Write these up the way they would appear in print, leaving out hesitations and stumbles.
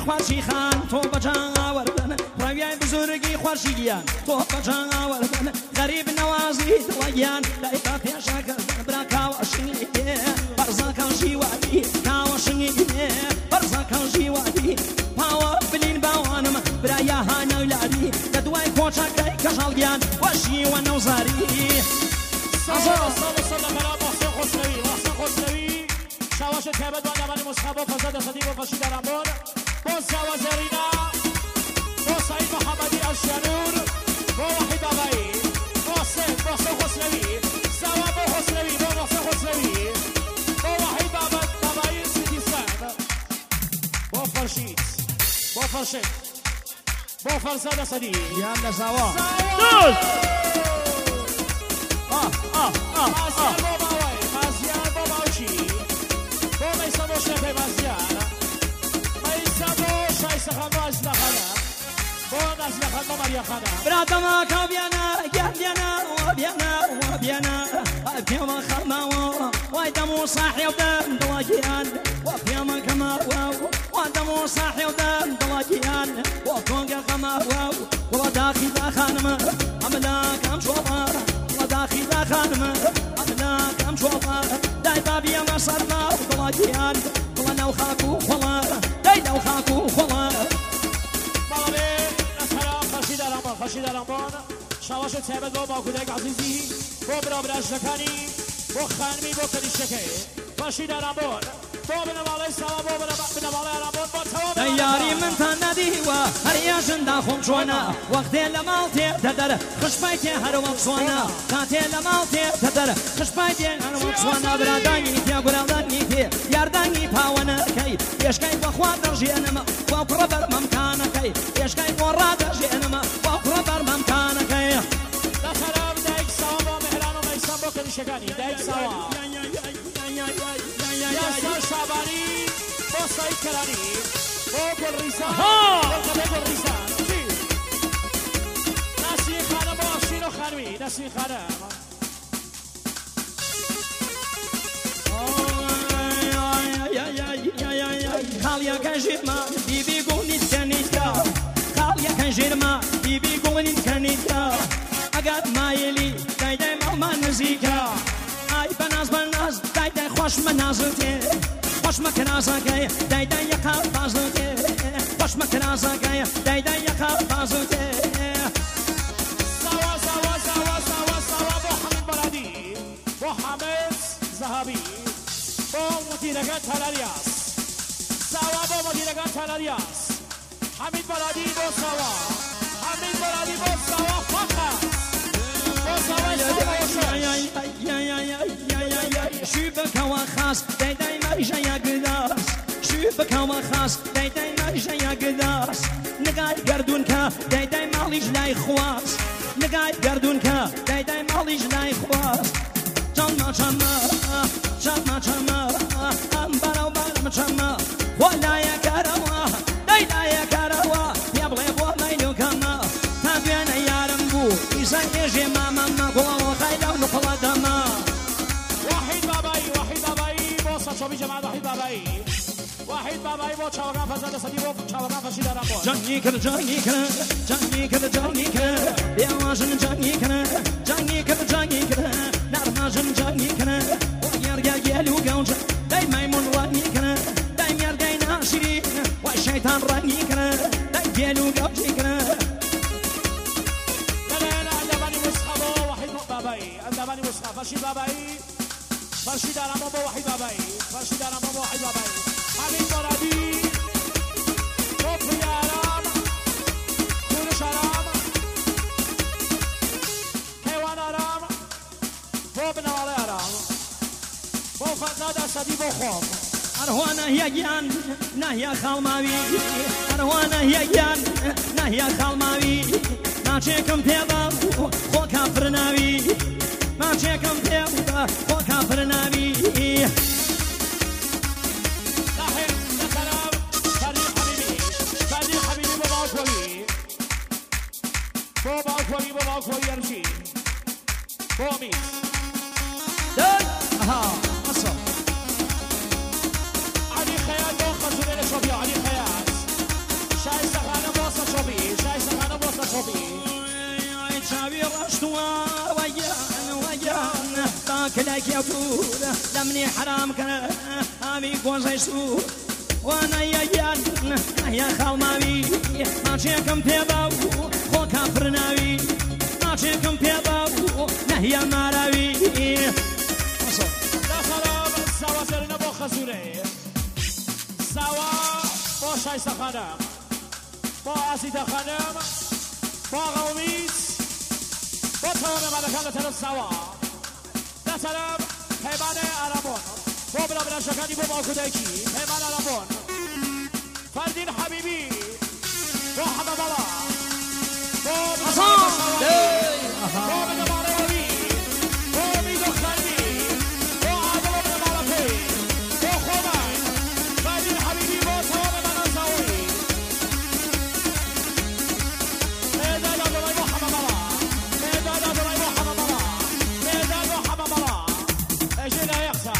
خوشی خان تو بجان آوردن رویای بزرگی خوشیان تو بجان آوردن غریب نوازی دلیان دایتا پیشا کردن برا کاوشنی برزا کانشی وادی کاوشنی برزا کانشی وادی پاوا بلین باوانم برا یا هانولادی ددوای کوچا کای کشالگیان وشی و نوزاری صلى برا محسن خسروی محسن خسروی شواش تبد و نبانی مصحبا فزاد صدیق و فشید رمبون با سوا زرینا با سعید محمدی الشنور با وحید آقایی محسن خسروی سوا با خسروی با محسن خسروی با وحید آقایی سیدی سند با فرشید با فرشید با فرزاد صدیق یعنی سوا مازیار با باوچی با میسا با شبه مازیار میسا با شایسته خان با ازده خانه با نزده خان با مریا خانه برادما کابیانا گردیانا و بیانا پیما خما و دمو صاحی و دم دلاجیان و پیما کما و دمو صاحی و دم دلاجیان و کنگ خما و داخل خانم عملا کم شوفا داخل خانم أنا كم شوفا داي بابي ما صرنا وطلاجيان والله وخاكو خلا داي لو خاكو خلا بابي نسهلا خشيد رمضان شواش تهبت با باكودك عزيزي بو برابر أجلكاني بو خانمي بو كريشكي خشيد رمضان بو بنوالي سوا بو بنوالي رمضان بو تواب ياري من تندي وهرياشن داخل شونا وقت لمالتي تدر خش بيتي هر وقت شونا كاتي لمالتي تدر خش بيتي هر وقت شونا براداني تي قراداني تي يارداني باونا كي ايش كاي بخوات رجينا وقربر ممكانك ايش كاي وراد رجينا وقربر ممكانك لا سلام دايك سوا با مهران وميسان بو كريشكاني دايك سوا ياسر شعباني بو سعيد كراني بو الريسان بو الريسان ناسي خانم بو شيرو خانمي ناسي خانم خاليا كان جيرما بيبي قولني تكنيتكا خاليا كان جيرما بيبي قولني تكنيتكا أقاد ما يلي داي داي ما نزيكا أي بناز داي داي خوش منازلتي خوش مكنازاكي داي داي يقال بازلتي خوش مكنازاكي داي داي يقال بازلتي سوا بو حميد بلدي بو حميد ذهبي بو مديركات هلالياس سوا بو مديركات هلالياس حميد بلدي بو سوا حميد بلدي بو سوا فقط بو سوا شوفك وخاص داي داي مرجع يا قداس شوفك وخاص داي داي مرجع يا قداس نقاي قردونك داي داي ماليش لاي خواص نقاي قردونك داي داي ماليش لاي خواص چما امبارو بارم چما ولا يا كروا داي لا يا كروا يا بغي بو مايلو كما تابعنا يا رمبو إذا يجي ماما ما قوا خيلو نقلا دما وحيد باباي بو ساتشوبي جماعة وحيد باباي بو چاوغان فزاد صدی بو چاوغان فشید رمبون جنگی کن بیاوازن جنگی کن نرمازن جنگی کن و یرگا گلو گوج دای میمون رنگی کن دای یرگای ناشری و شیطان رنگی کن دای گلو گوجی کن لا عندباني مصحف وحيد باباي عندباني مصحف فرشيد باباي فرشيد رمبون بو وحيد باباي فرشيد رمبون بو وحيد باباي حميد مرادي توفي آرام كورش آرام حيوان آرام بو بنوالي آرام بو فناد أسدي بو خوف أروانا هي جان نهي خالماوي أروانا هي جان نهي خالماوي ما تشيكم بيضا خو كافرناوي ما تشيكم بيضا خو كافرناوي بابا خوي يرشي بومي دل أصل علي خيال بو خزوني لشوفيا علي خيال كلاك يا فود لمني حرام كان أبي قوزي سود وانا يا خالماوي ما تشيكم بيباو خو كافرناوي ما تشيكم بيباو نهيا ماراوي لا سلام سوا سرنا بو خزوري سوا بو شايستا خانم بو عزيزة خانم بو غوميس بو تمام ملكان لطرف سوا لا سلام هيبان عربون بو بلا بلا شكاني بو باكو دايكي هيبان عربون فردين حبيبي بو حمد الله بو بلا ماربي بو ميدو خلبي بو عادل بلا ماربي بو خومن فردين حبيبي بو تمام منزاوي ميدان عبدالله بو حمد الله ميدان عبدالله بو حمد الله ميدان بو حمد الله اجينا يقسى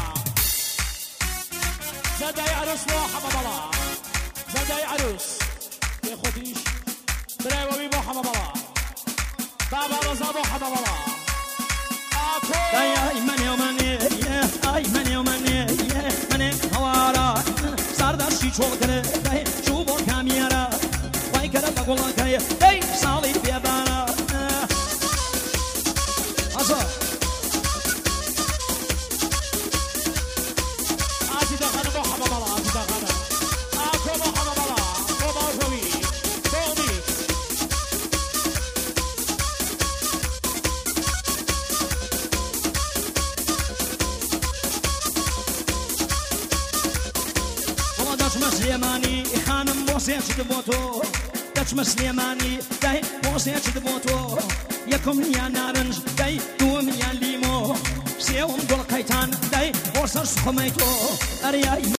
زاد عروس بو حمد الله زنداي عروس يا خديش براوي بو حمد الله بابا رضا بو حمد الله اكو يا من يومني اي من يومني من هوارا صار دشي چوكره شو بو كاميرا واي كره بقول كاي اي صالي بيبانا اصلا عزيزة خانم بو حمد الله عزيزة خانم اكو بو حمد الله بو باوي بو ميكس والله دشم سليماني خانم بوسيت دبوتو دشم سليماني داي بوسيت دبوتو يكم يا نارنج داي دوم يا ليمو سيوم دول قيتان داي بوسر سخميتو اريا